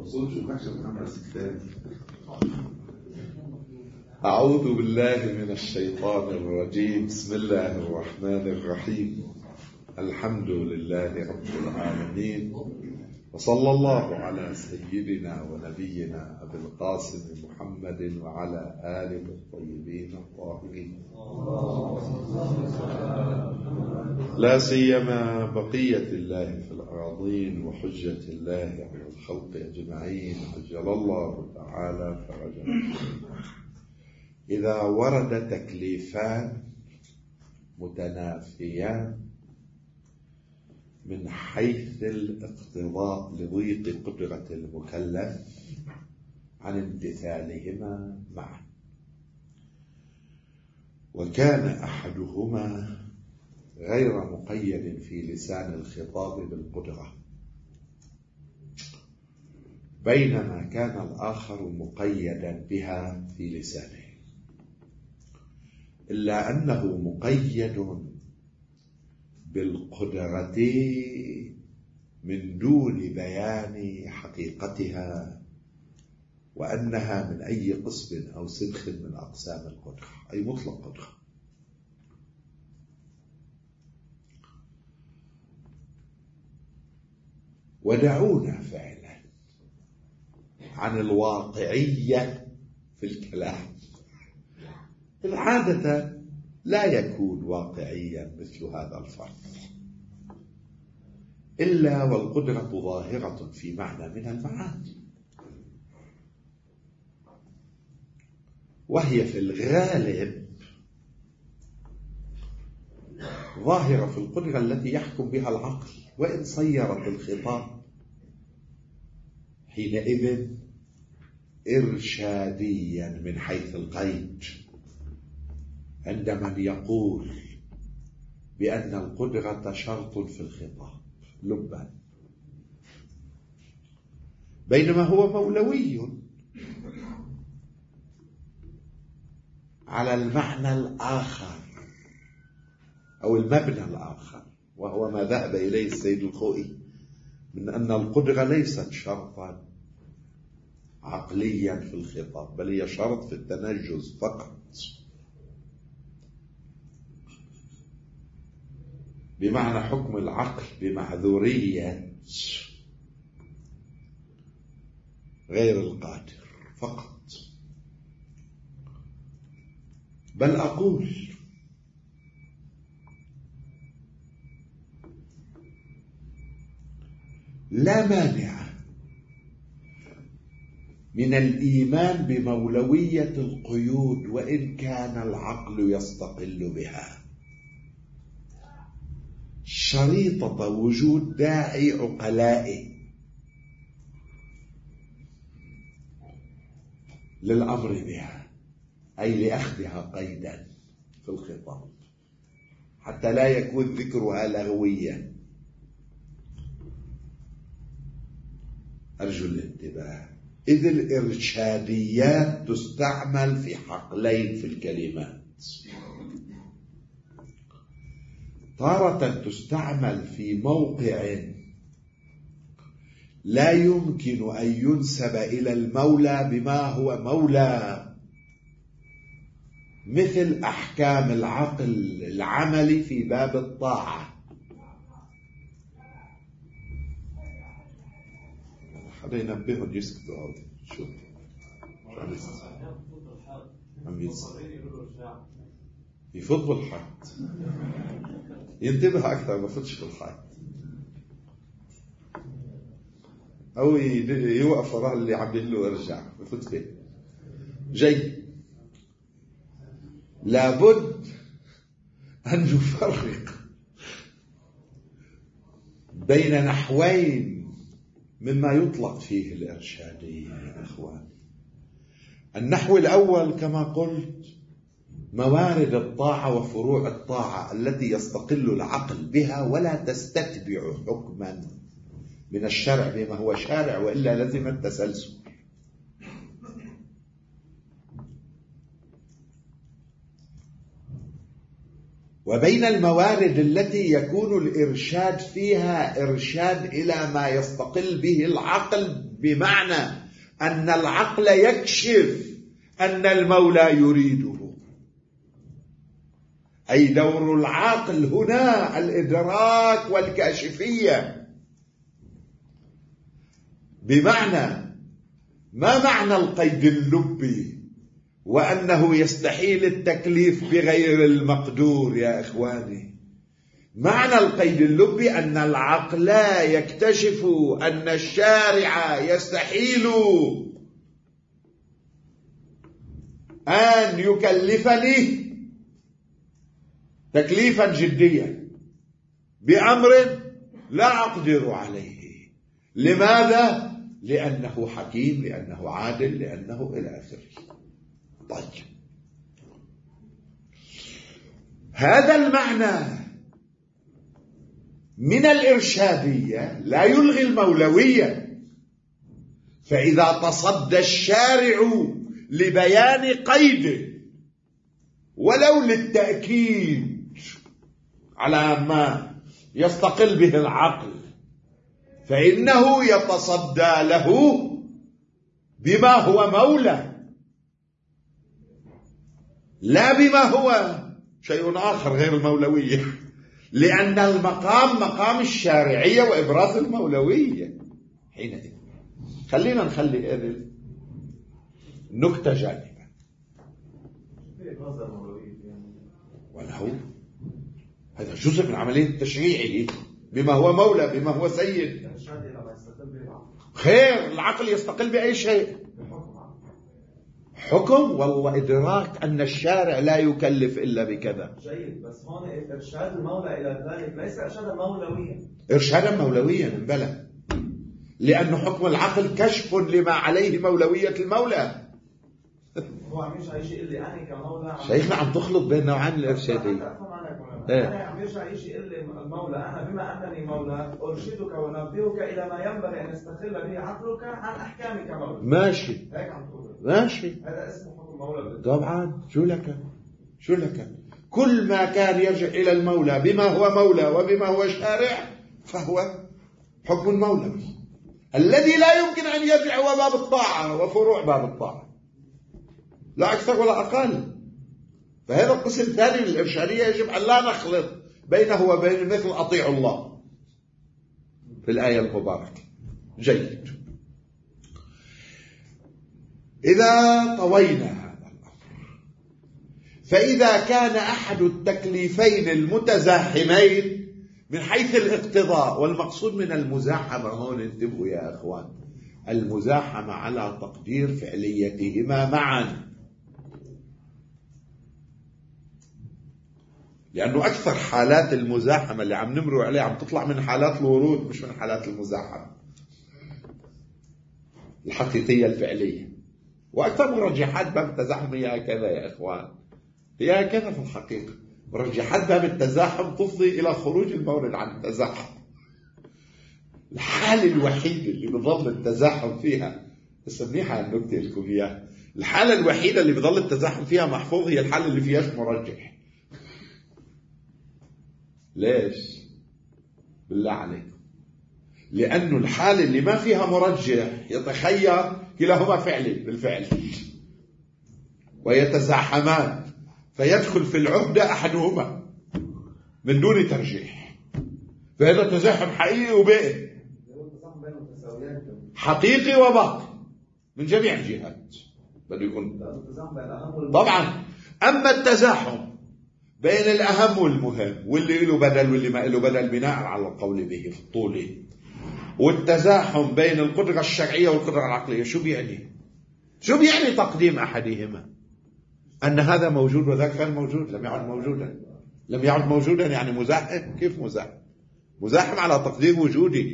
أعوذ بالله من الشيطان الرجيم. بسم الله الرحمن الرحيم. الحمد لله رب العالمين، وصلى الله على سيدنا ونبينا أبي القاسم محمد وعلى آله الطيبين الطاهرين، لا سيما بقية الله في الأراضين وحجة الله على الخلق أجمعين عجل الله تعالى فرجه. إذا ورد تكليفان متنافيان من حيث الاقتضاء لضيق قدرة المكلف عن امتثالهما معا، وكان أحدهما غير مقيد في لسان الخطاب بالقدرة، بينما كان الآخر مقيدا بها في لسانه، إلا أنه مقيد بالقدرة من دون بيان حقيقتها، وأنها من أي قسم أو سبخ من أقسام القدرة، أي مطلق قدرة. ودعونا فعلا عن الواقعية في الكلام. العادة لا يكون واقعيا مثل هذا الفرق، إلا والقدرة ظاهرة في معنى من المعاني، وهي في الغالب ظاهرة في القدرة التي يحكم بها العقل، وإن صيرت الخطاب حينئذ إرشاديا من حيث القيد، عند من يقول بأن القدرة شرط في الخطاب لبا، بينما هو مولوي على المعنى الآخر أو المبنى الآخر، وهو ما ذهب إليه السيد الخوئي من أن القدرة ليست شرطا عقليا في الخطاب، بل هي شرط في التنجز فقط، بمعنى حكم العقل بمعذورية غير القادر فقط. بل أقول لا مانع من الإيمان بمولوية القيود وإن كان العقل يستقل بها، شريطة وجود داعي عقلائي للأمر بها، أي لأخذها قيدا في الخطاب، حتى لا يكون ذكرها لغويا. أرجو الانتباه، إذ الإرشاديات تستعمل في حقلين في الكلمات، تارة تستعمل في موقع لا يمكن أن ينسب إلى المولى بما هو مولى، مثل أحكام العقل العملي في باب الطاعة. حدا ينبههم يسكتوا هذا شو عم يفوت بالحد، ينتبه أكثر ما فتش بالحد، أو يوقف وراء اللي عم يقول له ارجع يفوت فيه. جيد، لابد أن نفرق بين نحوين مما يطلق فيه الإرشادية يا إخوان. النحو الأول كما قلت موارد الطاعة وفروع الطاعة التي يستقل العقل بها ولا تستتبع حكما من الشرع بما هو شارع، وإلا لزم التسلسل. وبين الموارد التي يكون الإرشاد فيها إرشاد إلى ما يستقل به العقل، بمعنى أن العقل يكشف أن المولى يريده، أي دور العقل هنا الإدراك والكاشفية. بمعنى ما معنى القيد اللبي وأنه يستحيل التكليف بغير المقدور يا إخواني؟ معنى القيد اللبي أن العقل يكتشف أن الشارع يستحيل أن يكلفني تكليفا جديا بأمر لا أقدر عليه. لماذا؟ لأنه حكيم، لأنه عادل، لأنه إلى آخره. طيب، هذا المعنى من الإرشادية لا يلغي المولوية. فإذا تصدى الشارع لبيان قيد ولو للتأكيد على ما يستقل به العقل، فإنه يتصدى له بما هو مولى، لا بما هو شيء آخر غير المولوية، لأن المقام مقام الشارعية وإبراز المولوية. حينئذ خلينا نخلي النكتة جانبا، وله هذا جزء من عملية تشريعه بما هو مولى، بما هو سيد. خير، العقل يستقل بأي شيء، حكم والله إدراك أن الشارع لا يكلف إلا بكذا. جيد، بس هون إرشاد المولى إلى ذلك ليس إرشادا مولويا. إرشادا مولويا بلى، لأن حكم العقل كشف لما عليه مولوية المولى. هو عم يرجع يجي يقول لي أنا كمولى شيخنا عم تخلط بين نوعين الإرشادية. أنا عم يرجع يجي يقول لي المولى أنا بما أنني مولى أرشدك ونبهك إلى ما ينبغي أن يستقل به عقلك عن أحكامك كمولى. ماشي، هيك عم تقول. ماشي، هذا اسمه حكم مولى. طبعا، شو لك كل ما كان يرجع إلى المولى بما هو مولى وبما هو شارع فهو حكم مولوي. الذي لا يمكن أن يرجع هو باب الطاعة وفروع باب الطاعة، لا أكثر ولا أقل. فهذا القسم الثاني من الإرشادية يجب أن لا نخلط بينه وبين مثل أطيعوا الله في الآية المباركة. جيد، إذا طوينا هذا الأمر، فإذا كان أحد التكليفين المتزاحمين من حيث الاقتضاء، والمقصود من المزاحمة هون انتبهوا يا أخوان، المزاحمة على تقدير فعليتهما معا، لأنه أكثر حالات المزاحمة اللي عم نمروا عليها عم تطلع من حالات الورود مش من حالات المزاحمة الحقيقية الفعلية. وأكثر مرجحات باب التزاحم هي هكذا يا إخوان، هي هكذا في الحقيقة. مرجحات باب التزاحم تفضي إلى خروج المورد عن التزاحم. الحالة الوحيدة اللي بظل التزاحم فيها، بس منيحة النكتة لكم إياها، الحالة الوحيدة اللي بظل التزاحم فيها محفوظ هي الحالة اللي فيهاش مرجح. ليش؟ بالله عليكم، لأنه الحالة اللي ما فيها مرجح يتخير كلاهما فعلي بالفعل ويتزاحمان، فيدخل في العهدة أحدهما من دون ترجيح، فهذا تزاحم حقيقي وبائن، حقيقي وباطن من جميع الجهات بده يكون. طبعا أما التزاحم بين الأهم والمهم واللي له بدل واللي ما له بدل بناء على القول به في الطول، والتزاحم بين القدرة الشرعية والقدرة العقلية، شو بيعني؟ شو بيعني تقديم أحدهما؟ أن هذا موجود وذاك غير موجود، لم يعد موجودا. لم يعد موجودا يعني مزاحم. كيف مزاحم؟ مزاحم على تقدير وجوده.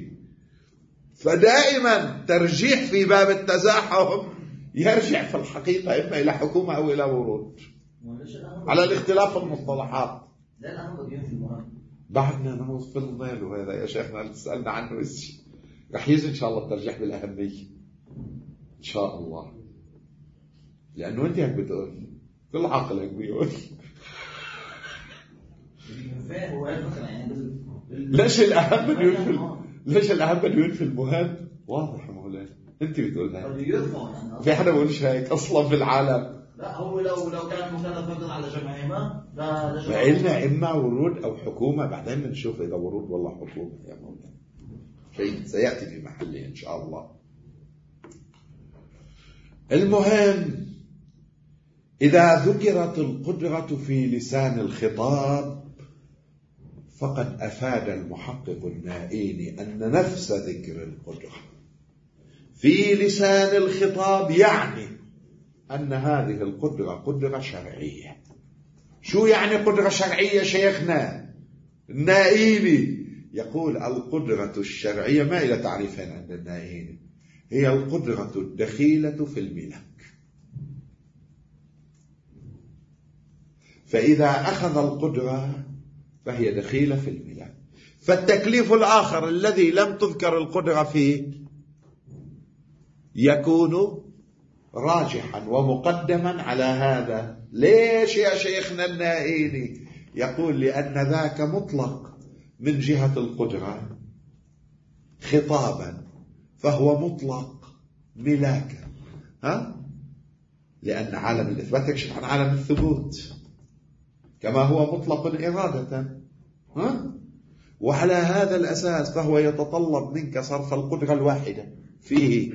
فدائما ترجيح في باب التزاحم يرجع في الحقيقة إما إلى حكومة أو إلى ورود على الاختلاف المصطلحات. لا الأهم في المهم. بعدنا نوصل في الظل، وهذا يا شيخنا اللي تسألنا عنه رح يجي إن شاء الله الترجيح بالأهمية إن شاء الله، لأنه أنت هيك بتقول كل عقلك بيقول ليش الأهم أن ينفي ليش الأهم أن ينفي المهم؟ واضح يا مولانا، أنت بتقول هيك. في حدا بقولش هيك أصلا في العالم. لا هو لو كان مكلف مثلا على جمعهما فإلنا إما ورود أو حكومة، بعدين بنشوف إذا ورود والله حكومة يا مولانا، شيء سيأتي في محله إن شاء الله. المهم، إذا ذكرت القدرة في لسان الخطاب فقد أفاد المحقق النائيني أن نفس ذكر القدرة في لسان الخطاب يعني أن هذه القدرة قدرة شرعية. شو يعني قدرة شرعية شيخنا النائيني؟ يقول القدرة الشرعية ما إلى تعريفين عند النائيني، هي القدرة الدخيلة في الملك. فإذا أخذ القدرة فهي دخيلة في الملك. فالتكليف الآخر الذي لم تذكر القدرة فيه يكون راجحا ومقدما على هذا. ليش يا شيخنا النائيني؟ يقول لأن ذاك مطلق من جهة القدرة خطابا، فهو مطلق ملاكا. لأن عالم الإثبات يكشف عن عالم الثبوت كما هو مطلق إرادة. وعلى هذا الأساس فهو يتطلب منك صرف القدرة الواحدة فيه.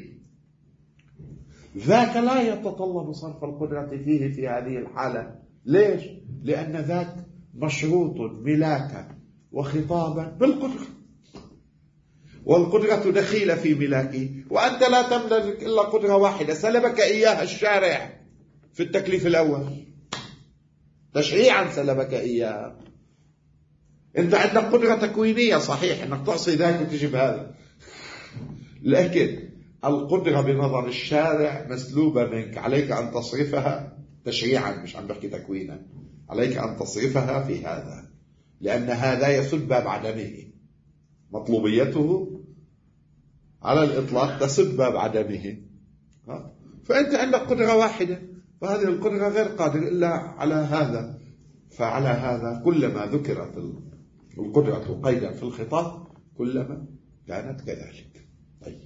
ذاك لا يتطلب صرف القدرة فيه في هذه الحالة. ليش؟ لأن ذاك مشروط ملاكا وخطابا بالقدرة، والقدرة دخيلة في ملاكه، وأنت لا تملك إلا قدرة واحدة سلبك إياها الشارع في التكليف الأول، تشريعا سلبك إياها. أنت عندك قدرة تكوينية صحيح أنك تعصي ذاك وتجيب هذا، لكن القدرة بنظر الشارع مسلوبة منك، عليك أن تصرفها تشريعا، مش عم بحكي تكوينا، عليك أن تصرفها في هذا، لأن هذا يسد باب عدمه. مطلوبيته على الإطلاق تسد باب عدمه. فأنت عندك قدرة واحدة، فهذه القدرة غير قادر إلا على هذا. فعلى هذا كلما ذكرت القدرة قيدا في الخطاب كلما كانت كذلك. طيب،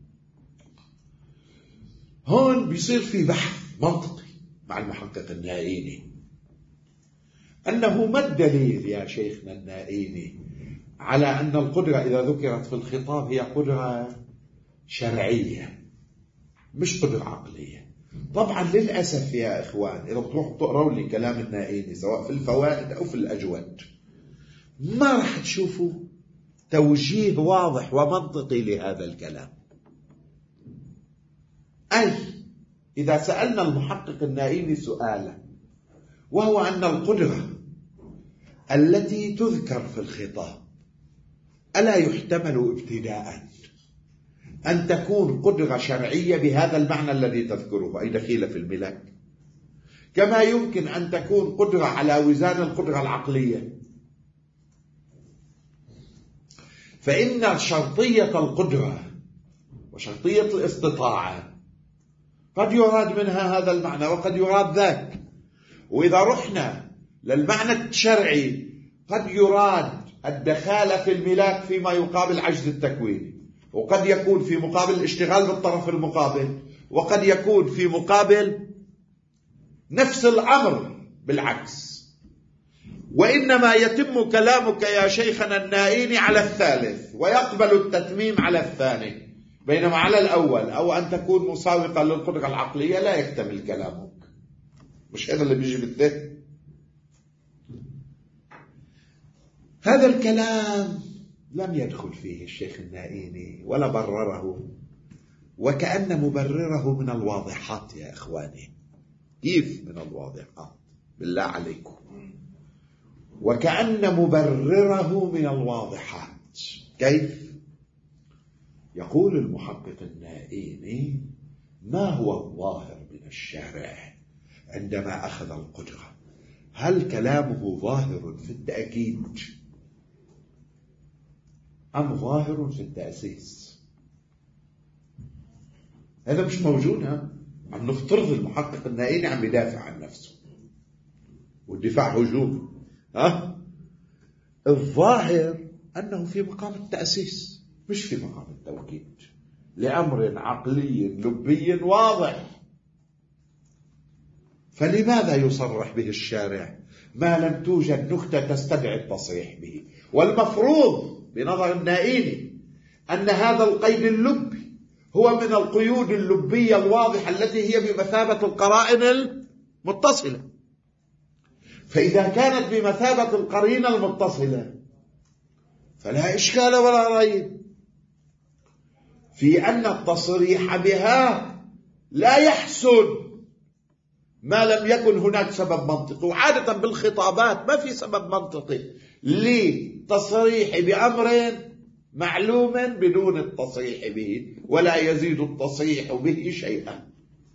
هون بيصير في بحث منطقي مع المحقق النائيني، أنه ما الدليل يا شيخنا النائيني على أن القدرة إذا ذكرت في الخطاب هي قدرة شرعية مش قدرة عقلية؟ طبعا للأسف يا إخوان، إذا بتروحوا تقرأوا لي كلام النائيني سواء في الفوائد أو في الأجود ما راح تشوفوا توجيه واضح ومنطقي لهذا الكلام. أي إذا سألنا المحقق النائيني سؤالا، وهو أن القدرة التي تذكر في الخطاب ألا يحتمل ابتداء أن تكون قدرة شرعية بهذا المعنى الذي تذكره، أي دخيلة في الملك، كما يمكن أن تكون قدرة على وزان القدرة العقلية. فإن شرطية القدرة وشرطية الاستطاعة قد يراد منها هذا المعنى وقد يراد ذاك. وإذا رحنا للمعنى الشرعي قد يراد الدخالة في الملاك فيما يقابل عجز التكوين، وقد يكون في مقابل الاشتغال بالطرف المقابل، وقد يكون في مقابل نفس الأمر بالعكس. وإنما يتم كلامك يا شيخنا النائيني على الثالث ويقبل التتميم على الثاني، بينما على الأول أو أن تكون مساوقة للقدرة العقلية لا يكتمل كلامك. مش هذا اللي بيجي بالذهن؟ هذا الكلام لم يدخل فيه الشيخ النائيني ولا برره، وكأن مبرره من الواضحات يا إخواني. كيف من الواضحات؟ بالله عليكم، وكأن مبرره من الواضحات. كيف؟ يقول المحقق النائيني: ما هو الظاهر من الشارع عندما أخذ القدرة؟ هل كلامه ظاهر في التأكيد أم ظاهر في التأسيس؟ هذا مش موجود. عم نفترض المحقق النائيني عم يدافع عن نفسه، والدفاع هجوم. الظاهر أنه في مقام التأسيس مش في مقام التوكيد لأمر عقلي لبي واضح. فلماذا يصرح به الشارع ما لم توجد نكتة تستدعي التصريح به؟ والمفروض بنظر النائيني أن هذا القيد اللبي هو من القيود اللبية الواضحة التي هي بمثابة القرائن المتصلة. فإذا كانت بمثابة القرينة المتصلة فلا إشكال ولا ريب في أن التصريح بها لا يحسن ما لم يكن هناك سبب منطقي. وعادة بالخطابات ما في سبب منطقي لتصريح بأمر معلوم بدون التصريح به، ولا يزيد التصريح به شيئا.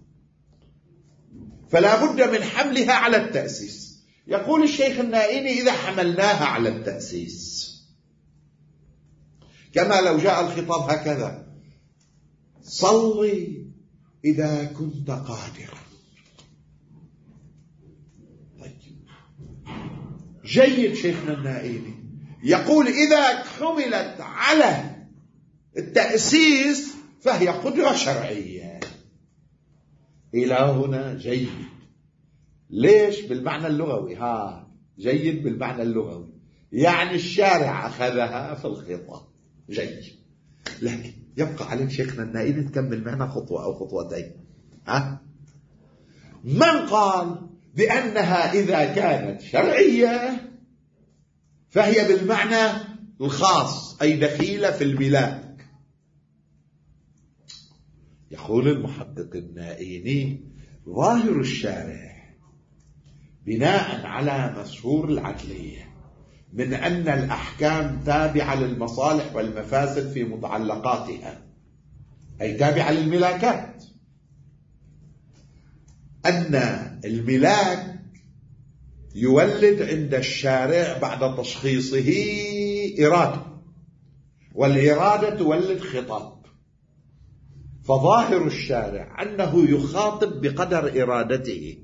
فلا بد من حملها على التأسيس. يقول الشيخ النائيني إذا حملناها على التأسيس كما لو جاء الخطاب هكذا: صلي إذا كنت قادرا. جيد شيخنا النائيني يقول إذا حملت على التأسيس فهي قدرة شرعية. إلى هنا جيد. ليش؟ بالمعنى اللغوي. جيد بالمعنى اللغوي، يعني الشارع أخذها في الخطاب. جيد. لكن يبقى عليك شيخنا النائيني تكمل معنا خطوة أو خطوتين. من قال بأنها إذا كانت شرعية فهي بالمعنى الخاص أي دخيلة في الملاك؟ يقول المحقق النائيني ظاهر الشارع بناء على مشهور العدلية من أن الأحكام تابعة للمصالح والمفاسد في متعلقاتها، أي تابعة للملاكات، أن الملاك يولد عند الشارع بعد تشخيصه إرادة، والإرادة تولد خطاب. فظاهر الشارع أنه يخاطب بقدر إرادته،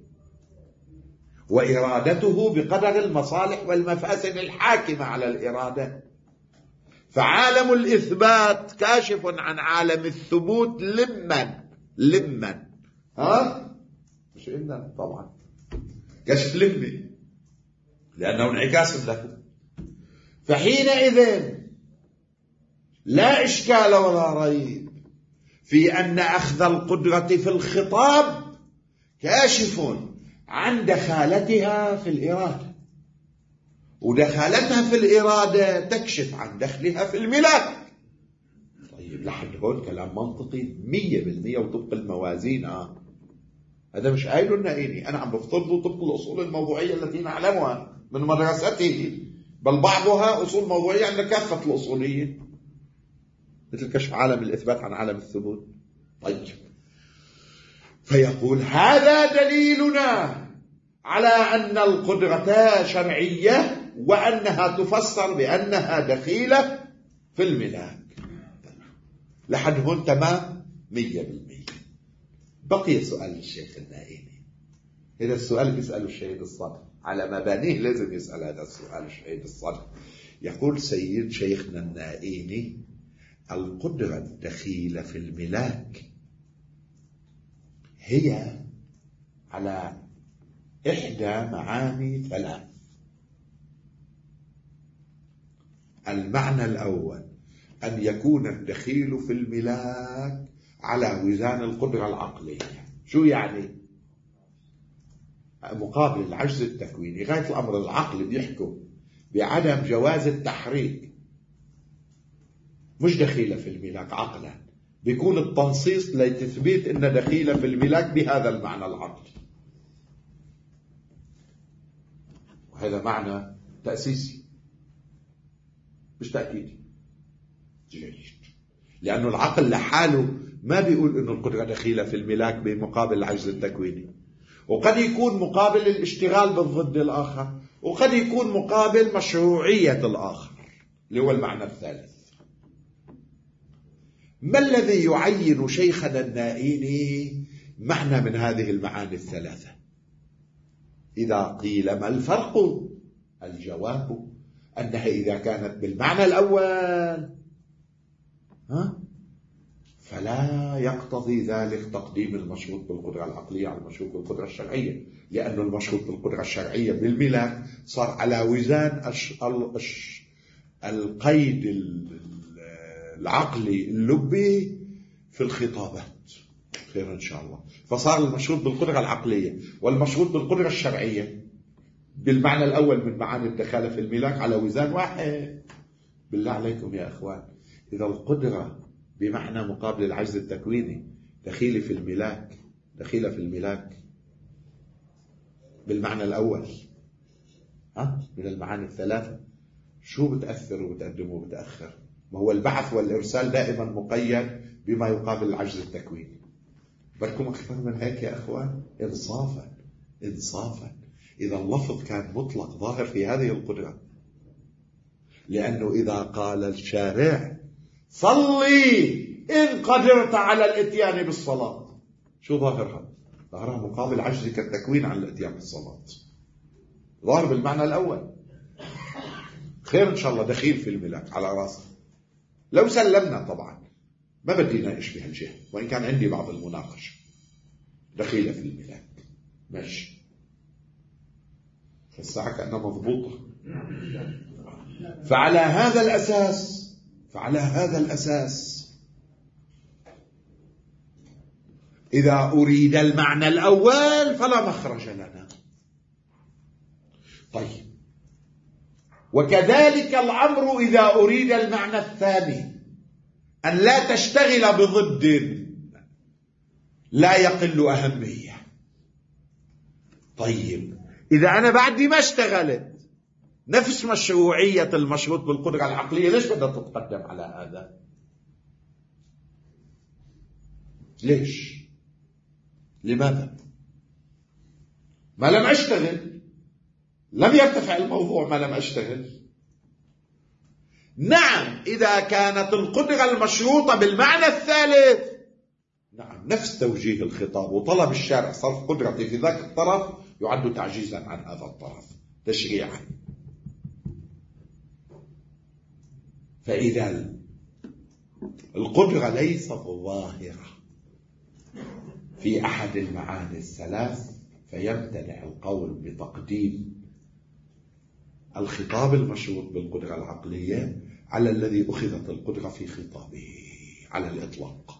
وإرادته بقدر المصالح والمفاسد الحاكمة على الإرادة. فعالم الإثبات كاشف عن عالم الثبوت لمن مش إننا طبعا كشف لمي لأنه انعكاس له. فحينئذ لا إشكال ولا ريب في أن أخذ القدرة في الخطاب كاشف عن دخالتها في الإرادة، ودخالتها في الإرادة تكشف عن دخلها في الملاك. طيب لحد هون كلام منطقي 100% وطبق الموازين. هذا مش قايله النائيني، أنا عم بفترضه طبق الأصول الموضوعية التي نعلمها من مدرسته، بل بعضها أصول موضوعية عند كافة الأصوليين مثل كشف عالم الإثبات عن عالم الثبوت. طيب فيقول هذا دليلنا على أن القدرة شرعية وأنها تفسر بأنها دخيلة في الملاك. لحد هون تمام 100%. بقي سؤال الشيخ النائيني. إذا السؤال بيسأله الشهيد الصدر على مبانيه لازم يسأل هذا السؤال الشهيد الصدر. يقول سيد شيخنا النائيني القدرة الدخيلة في الملاك هي على إحدى معاني ثلاث. المعنى الأول أن يكون الدخيل في الملاك على وزان القدرة العقلية. شو يعني؟ مقابل العجز التكويني. غاية الأمر العقل بيحكم بعدم جواز التحريك، مش دخيلة في الملاك عقلا، بيكون التنصيص لتثبيت أن دخيلة في الملاك بهذا المعنى العقلي. وهذا معنى تأسيسي مش تأكيدي. جيد. لأنه العقل لحاله ما بيقول أن القدرة دخيلة في الملاك بمقابل العجز التكويني، وقد يكون مقابل الاشتغال بالضد الآخر، وقد يكون مقابل مشروعية الآخر اللي هو المعنى الثالث. ما الذي يعين شيخنا النائيني معنى من هذه المعاني الثلاثة؟ إذا قيل ما الفرق الجواب أنها إذا كانت بالمعنى الأول فلا يقتضي ذلك تقديم المشروط بالقدرة العقلية على المشروط بالقدرة الشرعية، لأن المشروط بالقدرة الشرعية بالملاك صار على وزان القيد العقلي اللبي في الخطابات. خير إن شاء الله. فصار المشروط بالقدرة العقلية والمشروط بالقدرة الشرعية بالمعنى الأول من معاني الدخالة في الملاك على وزان واحد. بالله عليكم يا أخوان، إذا القدرة بمعنى مقابل العجز التكويني دخيلة في الملاك بالمعنى الأول من المعاني الثلاثة، شو بتأثر وبتقدم وبتأخر؟ ما هو البعث والإرسال دائما مقيد بما يقابل العجز التكويني. بدكم أكثر من هيك يا أخوان؟ إنصافا إذا اللفظ كان مطلق ظاهر في هذه القدرة، لأنه إذا قال الشارع صلي إن قدرت على الاتيان بالصلاة، شو ظاهرها؟ ظاهرها مقابل عجزك التكوين عن الاتيان بالصلاة، ظاهر بالمعنى الأول. خير إن شاء الله، دخيل في الملاك على راسه. لو سلمنا طبعا ما بدي ناقش بهالجهة، وإن كان عندي بعض المناقشة. دخيلة في الملاك ماشي، الساعة كأنها مضبوطة. فعلى هذا الأساس إذا أريد المعنى الأول فلا مخرج لنا. طيب، وكذلك الأمر إذا أريد المعنى الثاني، أن لا تشتغل بضد لا يقل أهمية. طيب، إذا أنا بعدي ما اشتغلت نفس مشروعية المشروط بالقدرة العقلية، ليش بدها تتقدم على هذا؟ ليش؟ لماذا؟ ما لم أشتغل، لم يرتفع الموضوع ما لم أشتغل. نعم، إذا كانت القدرة المشروطة بالمعنى الثالث، نعم، نفس توجيه الخطاب وطلب الشارع صرف قدرتي في ذاك الطرف يعد تعجيزا عن هذا الطرف تشريعا. فإذا القدرة ليست ظاهرة في أحد المعاني الثلاث فيمتنع القول بتقديم الخطاب المشروط بالقدرة العقلية على الذي أخذت القدرة في خطابه على الإطلاق.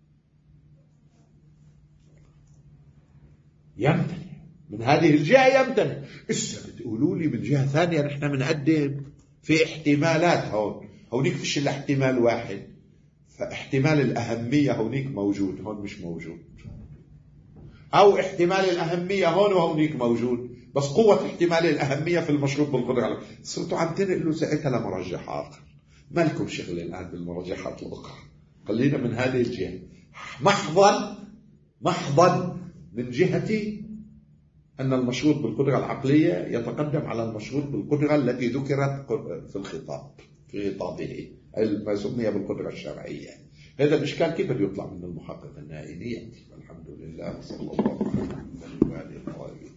يمتنع من هذه الجهة، يمتنع. إسا بتقولوا لي من جهة ثانية نحن بنقدم في احتمالات. هونيك فيش إلا احتمال واحد، فاحتمال الأهمية هونيك موجود، هون مش موجود، أو احتمال الأهمية هون وهونيك موجود، بس قوة احتمال الأهمية في المشروط بالقدرة. صرتوا عم تنقلوا ساعتها لمرجح آخر. ما لكم شغل الآن بالمرجحات الأخرى، خلينا من هذه الجهة. محضا من جهتي أن المشروط بالقدرة العقلية يتقدم على المشروط بالقدرة التي ذكرت في الخطاب في خطابه ما سمي بالقدرة الشرعية. هذا الإشكال كيف بده يطلع من المحقق النائي؟ الحمد لله، صلى الله عليه وسلم.